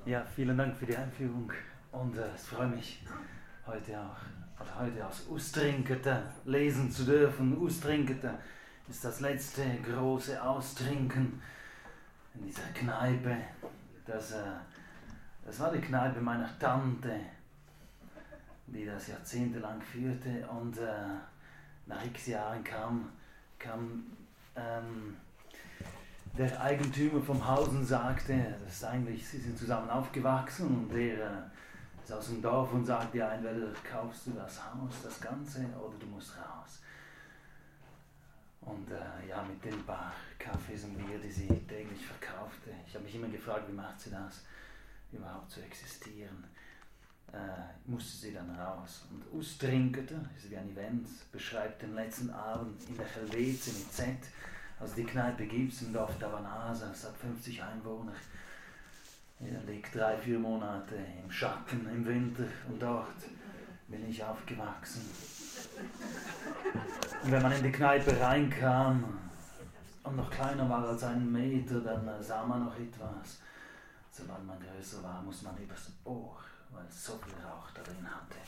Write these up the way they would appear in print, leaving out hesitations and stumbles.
Ja, vielen Dank für die Einführung und es freut mich, heute aus Ustrinkerten lesen zu dürfen. Ustrinkerten ist das letzte große Austrinken in dieser Kneipe. Das war die Kneipe meiner Tante, die das jahrzehntelang führte, und nach x Jahren kam der Eigentümer vom Haus und sagte, sie sind zusammen aufgewachsen, und der ist aus dem Dorf und sagte, ja, entweder kaufst du das Haus, das Ganze, oder du musst raus. Und mit den paar Kaffees und Bier, die sie täglich verkaufte, ich habe mich immer gefragt, wie macht sie das, überhaupt zu existieren, musste sie dann raus. Und Ustrinkerte, ist wie ein Event, beschreibt den letzten Abend in der Helvetië mit Z. Also die Kneipe gibt es im Dorf Tavanasa, es hat 50 Einwohner. Er liegt 3-4 Monate im Schatten im Winter, und dort bin ich aufgewachsen. Und wenn man in die Kneipe reinkam und noch kleiner war als 1 Meter, dann sah man noch etwas. Sobald man größer war, muss man übers Ohr, weil es so viel Rauch darin hatte.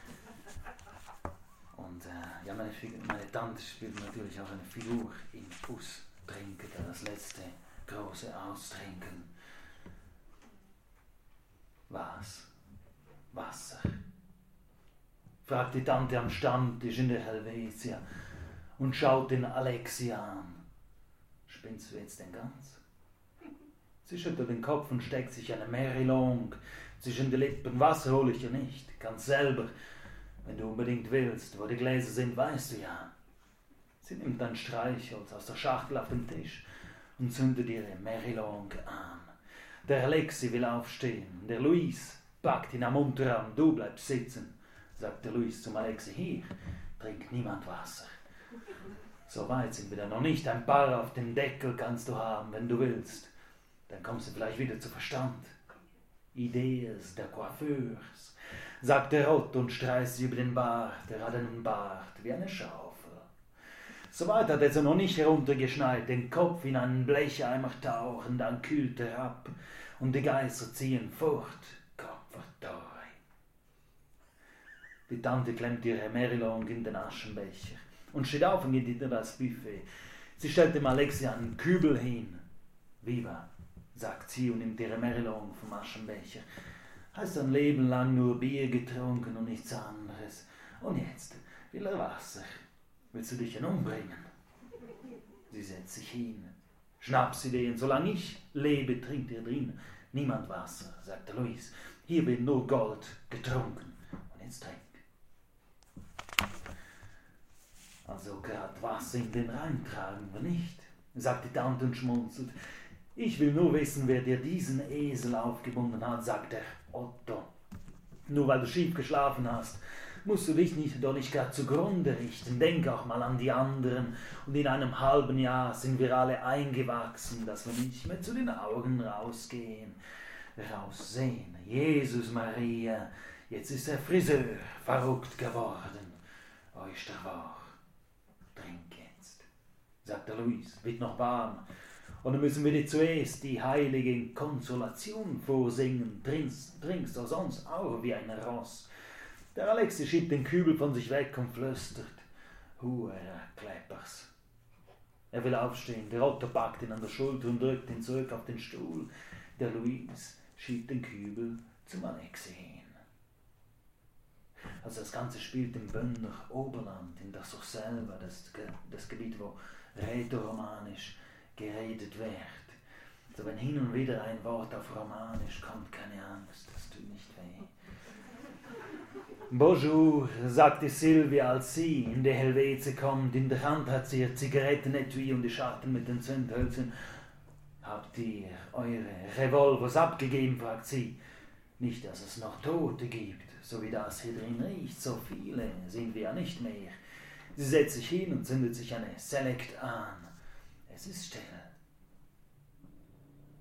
Und meine Tante spielt natürlich auch eine Figur in Ustrinkerten, das letzte große Austrinken. Was? Wasser? Fragt die Tante am Stammtisch in der Helvetië und schaut den Alexi an. Spinnst du jetzt denn ganz? Sie schüttelt den Kopf und steckt sich eine Merilong zwischen die Lippen. Wasser hole ich ja nicht, ganz selber. Wenn du unbedingt willst, wo die Gläser sind, weißt du ja. Sie nimmt ein Streichholz aus der Schachtel auf dem Tisch und zündet ihre Merilong an. Der Alexi will aufstehen. Der Luis packt ihn am Unterarm. Du bleibst sitzen, sagt der Luis zum Alexi. Hier trinkt niemand Wasser. So weit sind wir dann noch nicht. Ein paar auf dem Deckel kannst du haben, wenn du willst. Dann kommst du vielleicht wieder zu Verstand. Ideas der Coiffeurs, sagt der Rott und streicht sie über den Bart. Er hat einen Bart wie eine Schaufel. Soweit hat er noch nicht heruntergeschneit, den Kopf in einen Blecheimer tauchen, dann kühlt er ab und die Geister ziehen fort, Kopferdorei. Die Tante klemmt ihre Merilong in den Aschenbecher und steht auf und geht hinter das Buffet. Sie stellt dem Alexi einen Kübel hin. Viva, sagt sie und nimmt ihre Merilong vom Aschenbecher. Hast ein Leben lang nur Bier getrunken und nichts anderes. Und jetzt will er Wasser. Willst du dich denn umbringen? Sie setzt sich hin. Schnapsideen. Solange ich lebe, trinkt ihr drin niemand Wasser, sagt der Luis. Hier wird nur Gold getrunken. Und jetzt trink. Also gerade Wasser in den Rhein tragen wir nicht, sagt die Tante und schmunzelt. Ich will nur wissen, wer dir diesen Esel aufgebunden hat, sagt der Otto. Nur weil du schief geschlafen hast, musst du dich doch nicht gerade zugrunde richten. Denk auch mal an die anderen. Und in einem halben Jahr sind wir alle eingewachsen, dass wir nicht mehr zu den Augen raussehen. Jesus Maria, jetzt ist der Friseur verrückt geworden. Ist der wahr? Trink jetzt, sagt der Luis, wird noch warm. Und dann müssen wir dir zuerst die heilige Konsolation vorsingen. Trinkst du sonst auch wie ein Ross. Der Alexi schiebt den Kübel von sich weg und flüstert. Hure Kleppers. Er will aufstehen. Der Otto packt ihn an der Schulter und drückt ihn zurück auf den Stuhl. Der Luis schiebt den Kübel zum Alexi hin. Also das Ganze spielt im Bündner Oberland, in das auch selber, das Gebiet, wo rätoromanisch geredet wird. Also wenn hin und wieder ein Wort auf Romanisch kommt, keine Angst, das tut nicht weh. Bonjour, sagte Silvia, als sie in die Helvetië kommt. In der Hand hat sie ihr Zigarettenetui und die Schachtel mit den Zündhölzern. Habt ihr eure Revolvers abgegeben, fragt sie. Nicht, dass es noch Tote gibt, so wie das hier drin riecht. So viele sind wir ja nicht mehr. Sie setzt sich hin und zündet sich eine Select an. Es ist still.